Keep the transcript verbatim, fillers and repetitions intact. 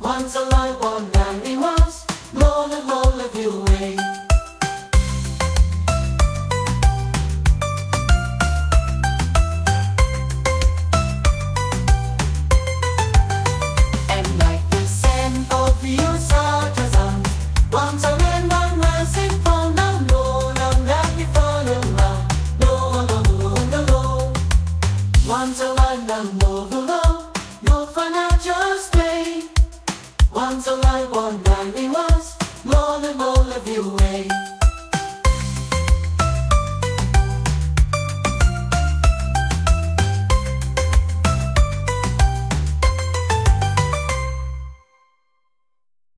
Once a light one and he was more than all of you away. And like the scent of your artisans, once a man one was in for no no no that we follow no no no no no. Once a light one more below, you'll find out just way. Once a light one and he was more than all of you away.